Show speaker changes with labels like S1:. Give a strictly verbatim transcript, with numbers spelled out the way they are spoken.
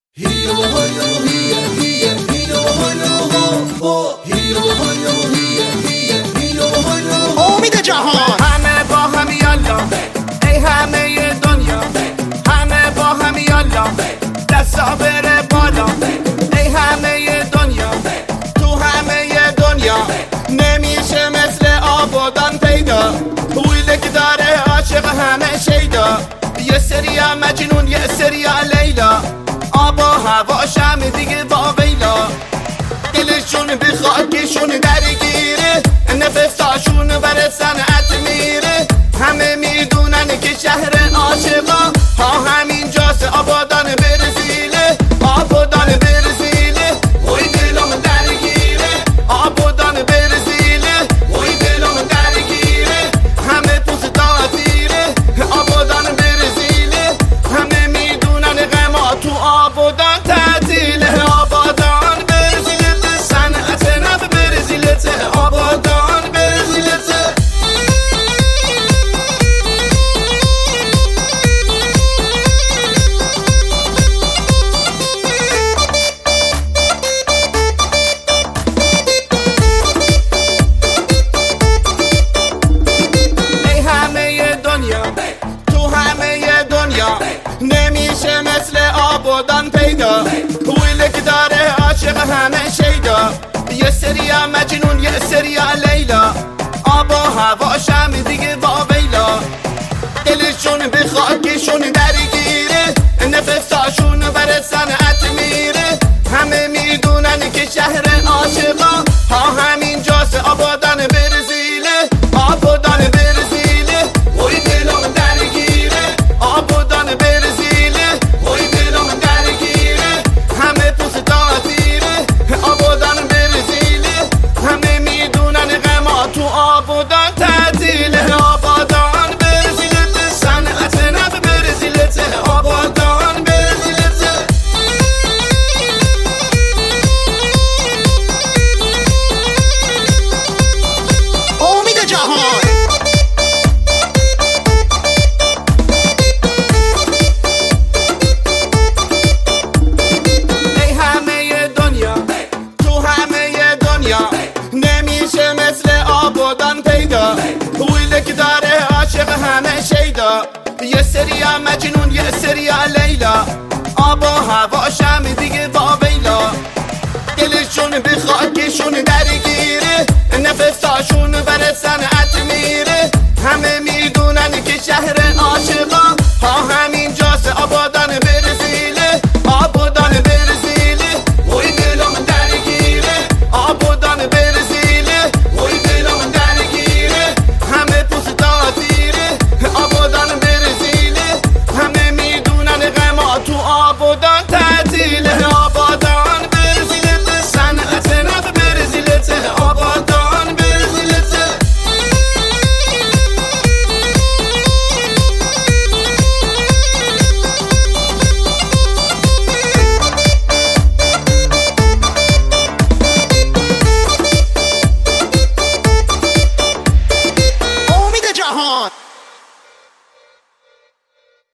S1: امید جهان
S2: همه با هم یالا ای همه دنیا، همه با هم یالا دستا بره بالا ای همه دنیا، تو همه دنیا نمیشه مثل آبادان پیدا، ویله که داره عاشق همه شیدا، یه سریا مجنون یه سریا لیلا، آب و هواشم دیگه با ویلا، دلشون به خاکشون درگیره، نفساشون بر صنعت میره، همه میدونن که شهر عاشقا ها همین جاست، آبادان برزیله، آبادان برزیله، وی دلم درگیره، آبادان برزیله، وی دلم درگیره، همه پوست تاتیره، آبادان برزیله، همه میدونن غما تو آبادان تعطیله، آبادان برزیله صنعت نب برزیله، آبادان برزیله. تو همه دنیا نمیشه مثل آبادان پیدا، ویله که داره عاشق همه شیدا، یه سریا مجنون یه سریا لیلا، آب و هواشم دیگه با ویلا، دلشون به خاکشون درگیره، نفساشون بر صنعت میره، همه میدونن که شهر عاشقا ها همین جاست، آبادان برزیله، آبادان برزیله، وی دلم درگیره، آبادان برزیله، وی دلم درگیره، همه پوست تاتیره، آبادان برزیله، همه میدونن غما تو آبادان تعطیله، آبادان برزیله صنعت نب برزیله، آبادان برزیله.
S1: امید جهان
S2: ای همه دنیا تو همه دنیا نمیشه مثل آبادان پیدا، ویله که داره عاشق همه شیدا، یه سریا مجنون یه سریا لیلا، آب و هواشم دیگه با ویلا، دلشون به خاکشون درگیره، نفساشون بر صنعت میره، همه میدونن که شهر عاشقا ها همین